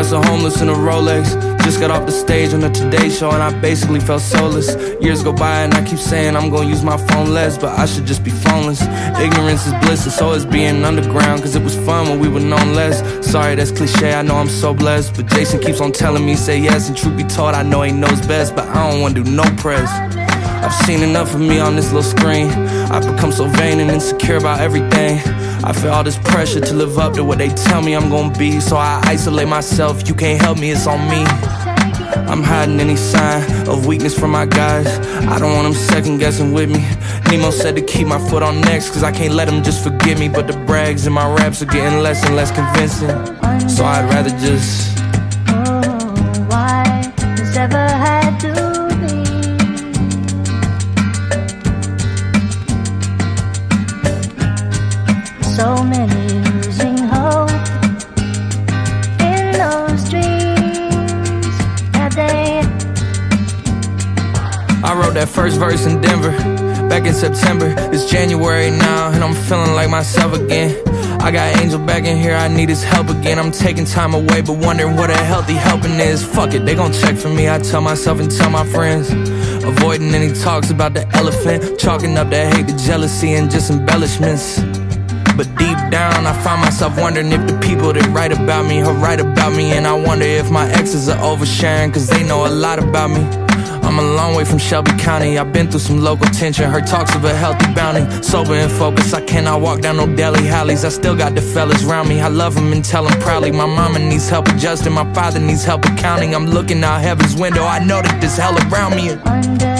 Professor homeless in a Rolex. Just got off the stage on the Today Show and I basically felt soulless. Years go by and I keep saying I'm gonna use my phone less, but I should just be phoneless. Ignorance is bliss and so is being underground, cause it was fun when we were known less. Sorry, that's cliche, I know I'm so blessed, but Jason keeps on telling me say yes, and truth be told I know he knows best, but I don't wanna do no press. I've seen enough of me on this little screen. I've become so vain and insecure about everything. I feel all this pressure to live up to what they tell me I'm gonna be, so I isolate myself. You can't help me, it's on me. I'm hiding any sign of weakness from my guys. I don't want them second guessing with me. Nemo said to keep my foot on next, cause I can't let them just forget me. But the brags in my raps are getting less and less convincing, so I'd rather just why this ever had to be? So many losing hope in those dreams that they. I wrote that first verse in Denver back in September. It's January now and I'm feeling like myself again. I got Angel back in here, I need his help again. I'm taking time away but wondering what a healthy helping is. Fuck it, they gon' check for me, I tell myself and tell my friends. Avoiding any talks about the elephant, chalking up the hate, the jealousy and just embellishments. But deep down I find myself wondering if the people that write about me are right about me. And I wonder if my exes are oversharing, cause they know a lot about me. I'm a long way from Shelby County, I've been through some local tension. Heard talks of a healthy bounty, sober and focused. I cannot walk down no deli alleys, I still got the fellas around me. I love them and tell them proudly. My mama needs help adjusting, my father needs help accounting. I'm looking out heaven's window, I know that there's hell around me.